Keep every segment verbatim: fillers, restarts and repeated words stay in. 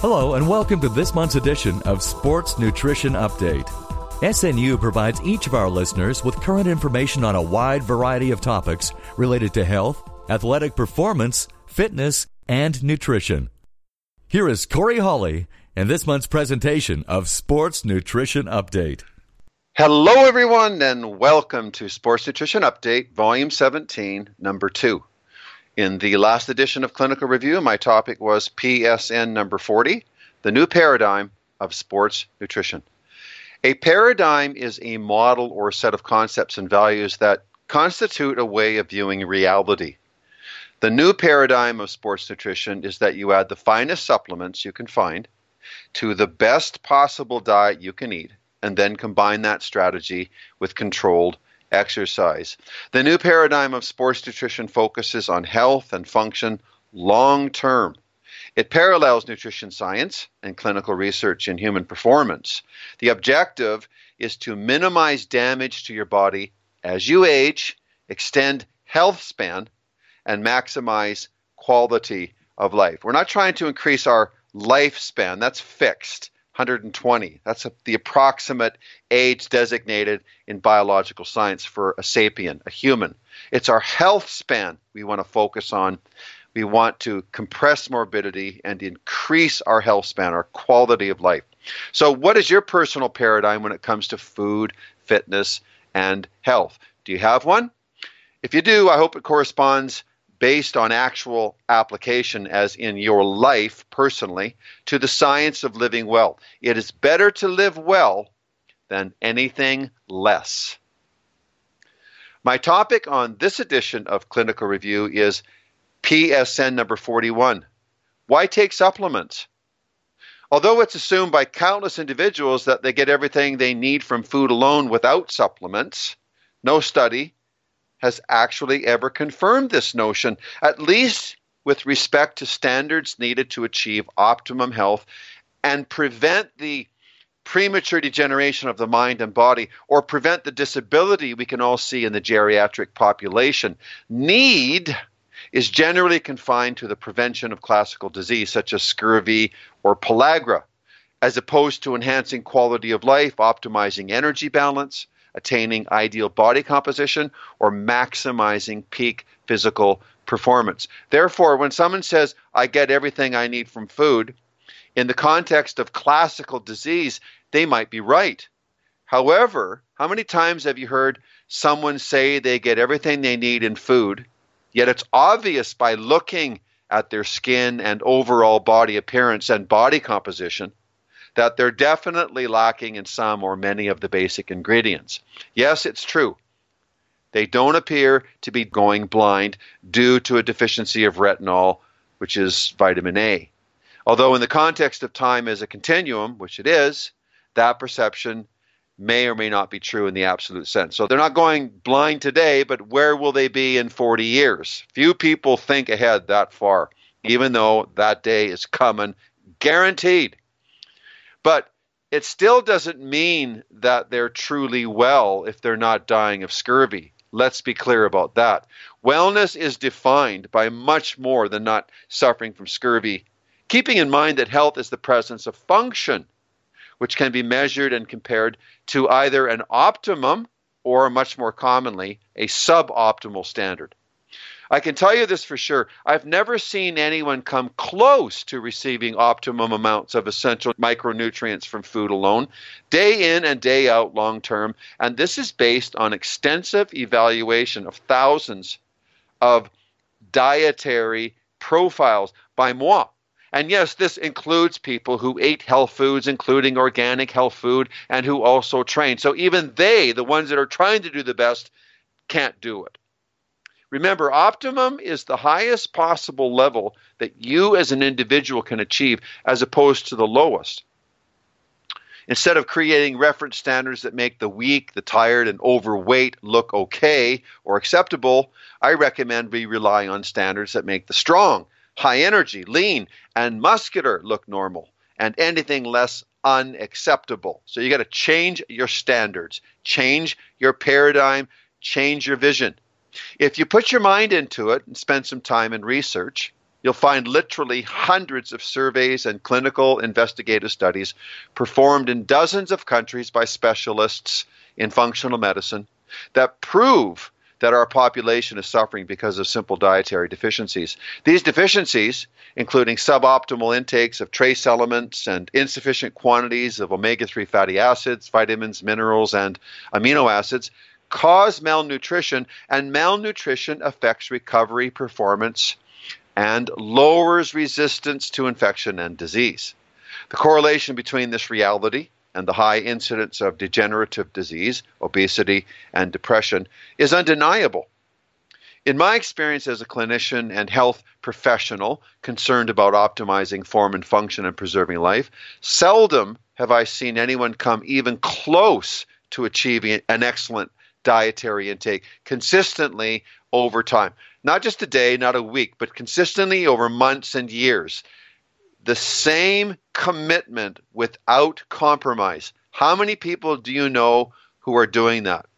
Hello and welcome to this month's edition of Sports Nutrition Update. S N U provides each of our listeners with current information on a wide variety of topics related to health, athletic performance, fitness, and nutrition. Here is Corey Hawley and this month's presentation of Sports Nutrition Update. Hello everyone and welcome to Sports Nutrition Update, Volume seventeen, Number two. In the last edition of Clinical Review, my topic was P S N number forty, the new paradigm of sports nutrition. A paradigm is a model or set of concepts and values that constitute a way of viewing reality. The new paradigm of sports nutrition is that you add the finest supplements you can find to the best possible diet you can eat, and then combine that strategy with controlled exercise. The new paradigm of sports nutrition focuses on health and function long term. It parallels nutrition science and clinical research in human performance. The objective is to minimize damage to your body as you age, extend health span, and maximize quality of life. We're not trying to increase our lifespan. That's fixed. one hundred twenty. That's a, the approximate age designated in biological science for a sapien, a human. It's our health span we want to focus on. We want to compress morbidity and increase our health span, our quality of life. So what is your personal paradigm when it comes to food, fitness, and health? Do you have one? If you do, I hope it corresponds based on actual application, as in your life personally, to the science of living well. It is better to live well than anything less. My topic on this edition of Clinical Review is P S N number forty-one. Why take supplements? Although it's assumed by countless individuals that they get everything they need from food alone without supplements, no study has actually ever confirmed this notion, at least with respect to standards needed to achieve optimum health and prevent the premature degeneration of the mind and body, or prevent the disability we can all see in the geriatric population. Need is generally confined to the prevention of classical disease such as scurvy or pellagra, as opposed to enhancing quality of life, optimizing energy balance, attaining ideal body composition, or maximizing peak physical performance. Therefore, when someone says, I get everything I need from food, in the context of classical disease, they might be right. However, how many times have you heard someone say they get everything they need in food, yet it's obvious by looking at their skin and overall body appearance and body composition that they're definitely lacking in some or many of the basic ingredients? Yes, it's true. They don't appear to be going blind due to a deficiency of retinol, which is vitamin A. Although in the context of time as a continuum, which it is, that perception may or may not be true in the absolute sense. So they're not going blind today, but where will they be in forty years? Few people think ahead that far, even though that day is coming, guaranteed. But it still doesn't mean that they're truly well if they're not dying of scurvy. Let's be clear about that. Wellness is defined by much more than not suffering from scurvy, keeping in mind that health is the presence of function, which can be measured and compared to either an optimum or, much more commonly, a suboptimal standard. I can tell you this for sure. I've never seen anyone come close to receiving optimum amounts of essential micronutrients from food alone, day in and day out long term. And this is based on extensive evaluation of thousands of dietary profiles by moi. And yes, this includes people who ate health foods, including organic health food, and who also train. So even they, the ones that are trying to do the best, can't do it. Remember, optimum is the highest possible level that you as an individual can achieve, as opposed to the lowest. Instead of creating reference standards that make the weak, the tired, and overweight look okay or acceptable, I recommend we rely on standards that make the strong, high energy, lean, and muscular look normal, and anything less unacceptable. So you got to change your standards, change your paradigm, change your vision. If you put your mind into it and spend some time in research, you'll find literally hundreds of surveys and clinical investigative studies performed in dozens of countries by specialists in functional medicine that prove that our population is suffering because of simple dietary deficiencies. These deficiencies, including suboptimal intakes of trace elements and insufficient quantities of omega three fatty acids, vitamins, minerals, and amino acids, cause malnutrition, and malnutrition affects recovery, performance, and lowers resistance to infection and disease. The correlation between this reality and the high incidence of degenerative disease, obesity, and depression is undeniable. In my experience as a clinician and health professional concerned about optimizing form and function and preserving life, seldom have I seen anyone come even close to achieving an excellent dietary intake consistently over time. Not just a day, not a week, but consistently over months and years. The same commitment without compromise. How many people do you know who are doing that?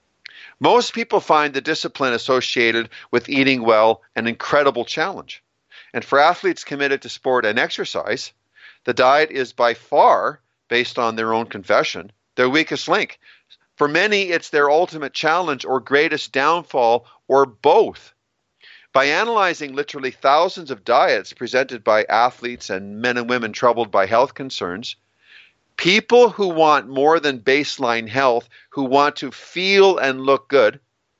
Most people find the discipline associated with eating well an incredible challenge. And for athletes committed to sport and exercise, the diet is by far, based on their own confession, their weakest link. For many, it's their ultimate challenge or greatest downfall, or both. By analyzing literally thousands of diets presented by athletes and men and women troubled by health concerns, people who want more than baseline health, who want to feel and look good,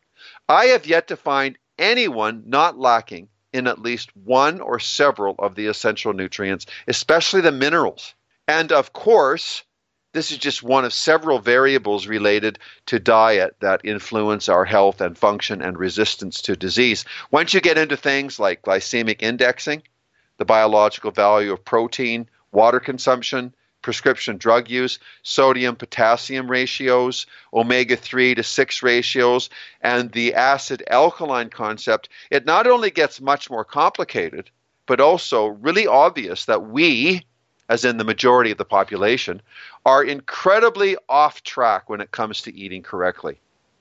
I have yet to find anyone not lacking in at least one or several of the essential nutrients, especially the minerals. And of course, this is just one of several variables related to diet that influence our health and function and resistance to disease. Once you get into things like glycemic indexing, the biological value of protein, water consumption, prescription drug use, sodium-potassium ratios, omega three to six ratios, and the acid-alkaline concept, it not only gets much more complicated, but also really obvious that we, as in the majority of the population, are incredibly off track when it comes to eating correctly.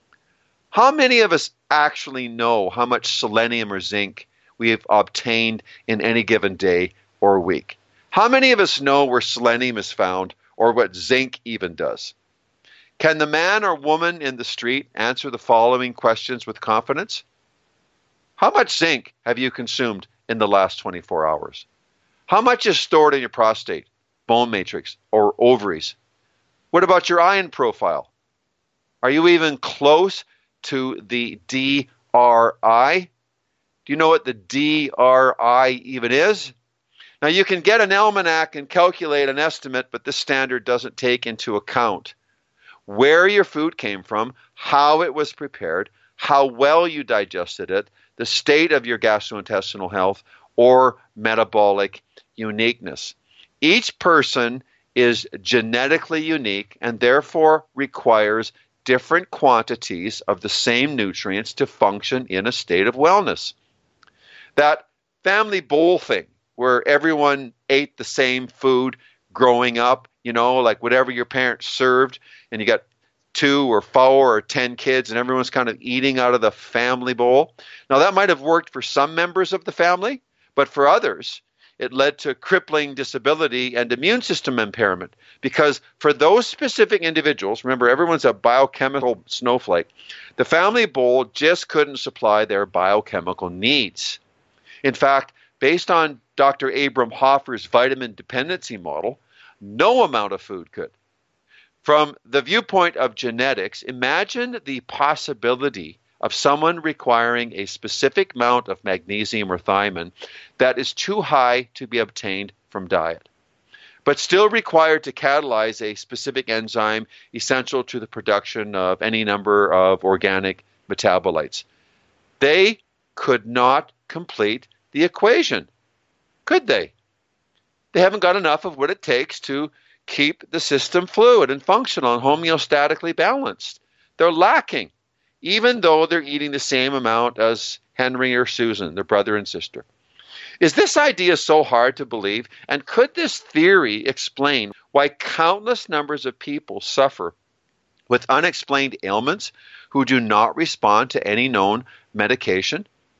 How many of us actually know how much selenium or zinc we have obtained in any given day or week? How many of us know where selenium is found or what zinc even does? Can the man or woman in the street answer the following questions with confidence? How much zinc have you consumed in the last twenty-four hours? How much is stored in your prostate, bone matrix, or ovaries? What about your iron profile? Are you even close to the D R I? Do you know what the D R I even is? Now, you can get an almanac and calculate an estimate, but this standard doesn't take into account where your food came from, how it was prepared, how well you digested it, the state of your gastrointestinal health, or metabolic uniqueness. Each person is genetically unique and therefore requires different quantities of the same nutrients to function in a state of wellness. That family bowl thing where everyone ate the same food growing up, you know, like whatever your parents served, and you got two or four or ten kids and everyone's kind of eating out of the family bowl. Now, that might have worked for some members of the family, but for others, it led to crippling disability and immune system impairment, because for those specific individuals, remember, everyone's a biochemical snowflake, the family bowl just couldn't supply their biochemical needs. In fact, based on Doctor Abram Hoffer's vitamin dependency model, no amount of food could. From the viewpoint of genetics, imagine the possibility of someone requiring a specific amount of magnesium or thiamine that is too high to be obtained from diet, but still required to catalyze a specific enzyme essential to the production of any number of organic metabolites. They could not complete the equation, could they? They haven't got enough of what it takes to keep the system fluid and functional and homeostatically balanced. They're lacking, even though they're eating the same amount as Henry or Susan, their brother and sister. Is this idea so hard to believe? And could this theory explain why countless numbers of people suffer with unexplained ailments who do not respond to any known medication?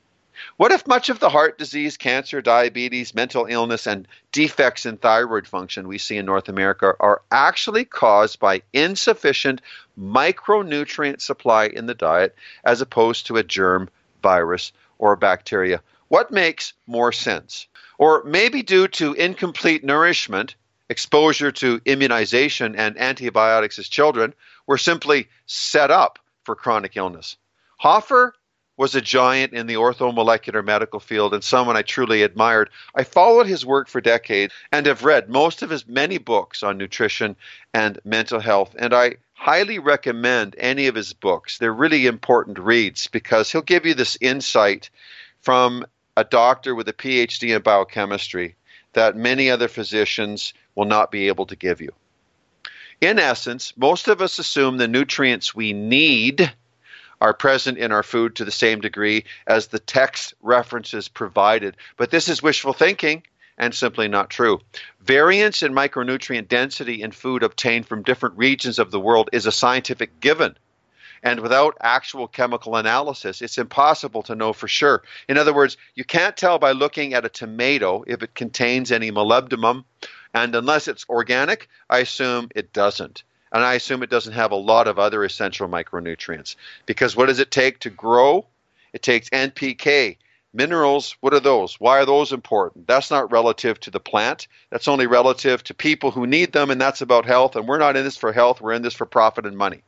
What if much of the heart disease, cancer, diabetes, mental illness, and defects in thyroid function we see in North America are actually caused by insufficient micronutrient supply in the diet as opposed to a germ, virus, or bacteria? What makes more sense? Or maybe due to incomplete nourishment, exposure to immunization and antibiotics as children, we're simply set up for chronic illness. Hoffer was a giant in the orthomolecular medical field and someone I truly admired. I followed his work for decades and have read most of his many books on nutrition and mental health, and I highly recommend any of his books. They're really important reads because he'll give you this insight from a doctor with a P H D in biochemistry that many other physicians will not be able to give you. In essence, most of us assume the nutrients we need are present in our food to the same degree as the text references provided. But this is wishful thinking and simply not true. Variance in micronutrient density in food obtained from different regions of the world is a scientific given. And without actual chemical analysis, it's impossible to know for sure. In other words, you can't tell by looking at a tomato if it contains any molybdenum, and unless it's organic, I assume it doesn't. And I assume it doesn't have a lot of other essential micronutrients. Because what does it take to grow? It takes N P K. Minerals, what are those? Why are those important? That's not relative to the plant. That's only relative to people who need them, and that's about health. And we're not in this for health. We're in this for profit and money.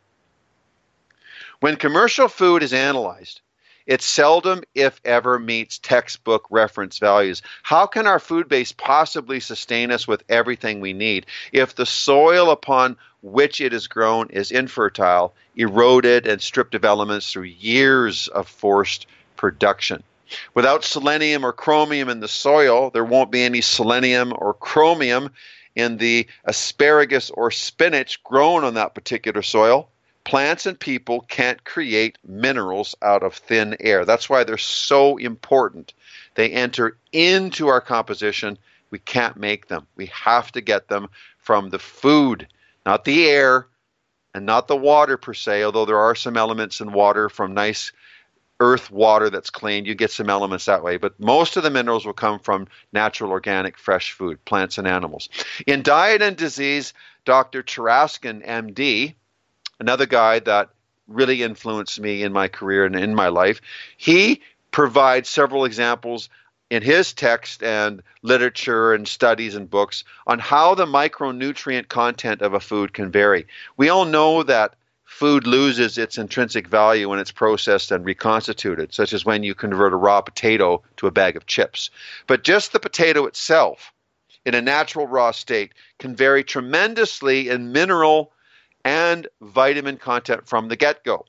When commercial food is analyzed, it seldom, if ever, meets textbook reference values. How can our food base possibly sustain us with everything we need if the soil upon which it is grown is infertile, eroded, and stripped of elements through years of forced production? Without selenium or chromium in the soil, there won't be any selenium or chromium in the asparagus or spinach grown on that particular soil. Plants and people can't create minerals out of thin air. That's why they're so important. They enter into our composition. We can't make them. We have to get them from the food, not the air and not the water per se, although there are some elements in water from nice earth water that's clean. You get some elements that way. But most of the minerals will come from natural, organic, fresh food, plants and animals. In Diet and Disease, Doctor Taraskin, M D, another guy that really influenced me in my career and in my life, he provides several examples in his text and literature and studies and books on how the micronutrient content of a food can vary. We all know that food loses its intrinsic value when it's processed and reconstituted, such as when you convert a raw potato to a bag of chips. But just the potato itself, in a natural raw state, can vary tremendously in mineral and vitamin content from the get-go.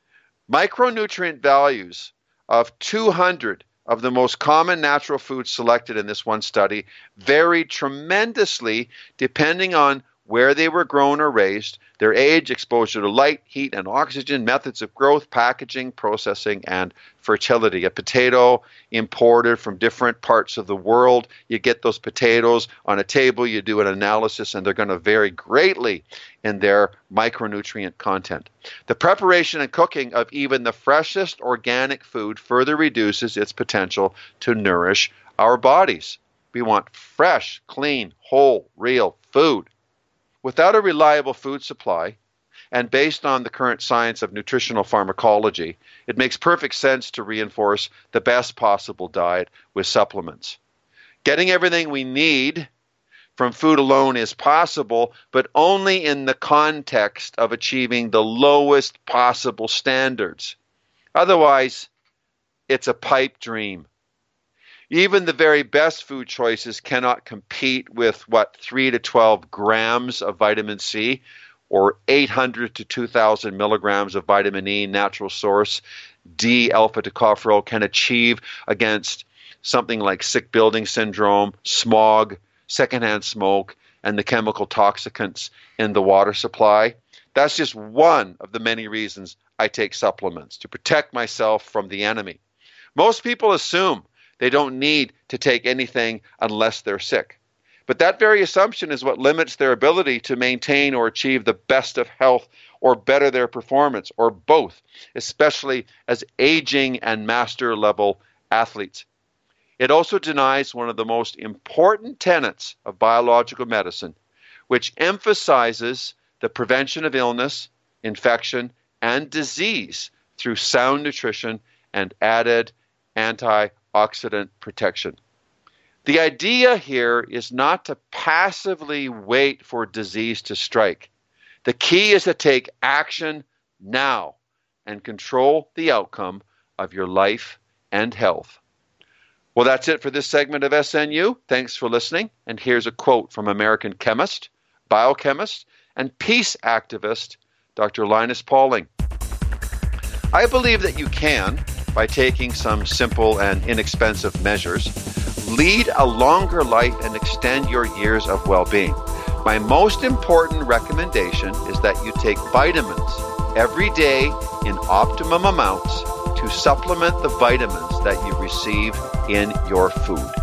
Micronutrient values of two hundred of the most common natural foods selected in this one study varied tremendously depending on where they were grown or raised, their age, exposure to light, heat, and oxygen, methods of growth, packaging, processing, and fertility. A potato imported from different parts of the world, you get those potatoes on a table, you do an analysis, and they're going to vary greatly in their micronutrient content. The preparation and cooking of even the freshest organic food further reduces its potential to nourish our bodies. We want fresh, clean, whole, real food. Without a reliable food supply, and based on the current science of nutritional pharmacology, it makes perfect sense to reinforce the best possible diet with supplements. Getting everything we need from food alone is possible, but only in the context of achieving the lowest possible standards. Otherwise, it's a pipe dream. Even the very best food choices cannot compete with, what, three to twelve grams of vitamin C or eight hundred to two thousand milligrams of vitamin E, natural source, D-alpha tocopherol can achieve against something like sick building syndrome, smog, secondhand smoke, and the chemical toxicants in the water supply. That's just one of the many reasons I take supplements, to protect myself from the enemy. Most people assume they don't need to take anything unless they're sick. But that very assumption is what limits their ability to maintain or achieve the best of health or better their performance, or both, especially as aging and master level athletes. It also denies one of the most important tenets of biological medicine, which emphasizes the prevention of illness, infection, and disease through sound nutrition and added antioxidant protection. The idea here is not to passively wait for disease to strike. The key is to take action now and control the outcome of your life and health. Well, that's it for this segment of S N U. Thanks for listening. And here's a quote from American chemist, biochemist, and peace activist, Doctor Linus Pauling. I believe that you can, by taking some simple and inexpensive measures, lead a longer life and extend your years of well-being. My most important recommendation is that you take vitamins every day in optimum amounts to supplement the vitamins that you receive in your food.